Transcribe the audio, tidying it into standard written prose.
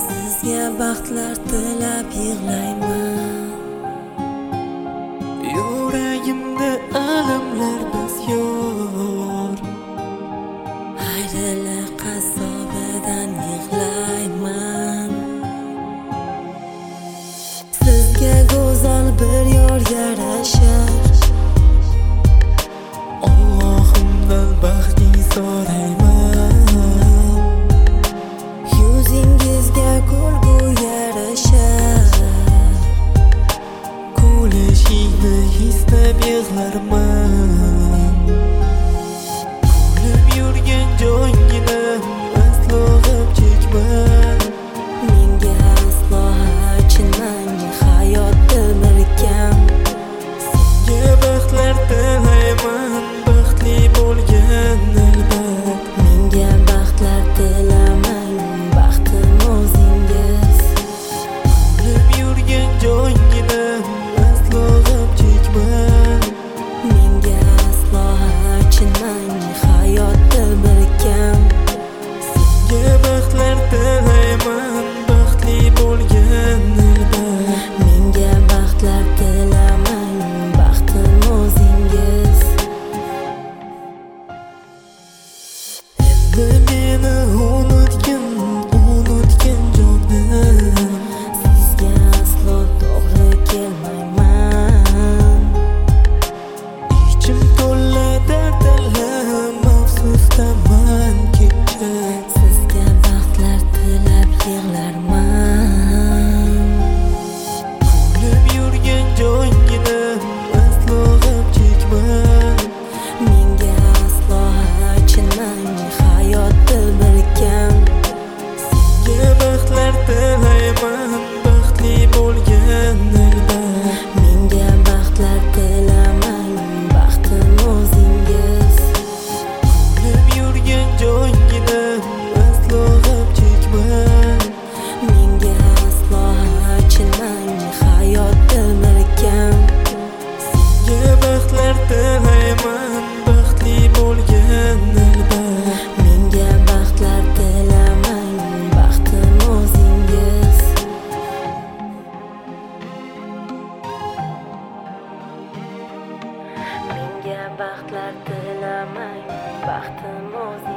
Sizga baxtlar tilab yig'layman. Yuragimda alamlar basyor, Ayriliq qazobidan yig'layman. Sizga go'zal bir yor yarashar. Allohimdan baxting so'rayman. Yuzingizga kulgu yarashar. Kulishingni hislab yig'larman. Kulib yurgan joyingdan aslo g'am chekma. Menga aslo achinmang, hayotda bir kam. Senga baxtlar tilayman, baxtli bo'lgan albat. Menga baxtlar tilamang, baxtim o'zingiz. Kulib yurgan joyingdan aslo g'am chekma. Menga aslo achinmang, hayotda bir kam. Senga baxtlar tilayman, baxtli bo'lgan albat. Menga baxtlar tilamang, baxtim o'zingiz. Endi meni unutgin jonim. Sizga aslo to'g'ri kelmayman. Ichim to'la dard alam, afsusdaman kecha. Sizga baxtlar tilab yig'larman. Kulib yurgan joyingdan aslo g'am chekma. Menga aslo achinmang, hayotda bir kam. Senga baxtlar tilayman, baxtli bo'lgan albat. Menga baxtlar tilamang, baxtim o'zingiz. Kulib yurgan joyingdan aslo g'am chekma. Menga aslo achinmang, hayotda bir kam. Senga baxtlar tilayman, baxtli bo'lgan albat. Menga baxtlar tilamang, baxtim o'zingiz. Menga baxtlar tilamang, baxtim o'zingiz.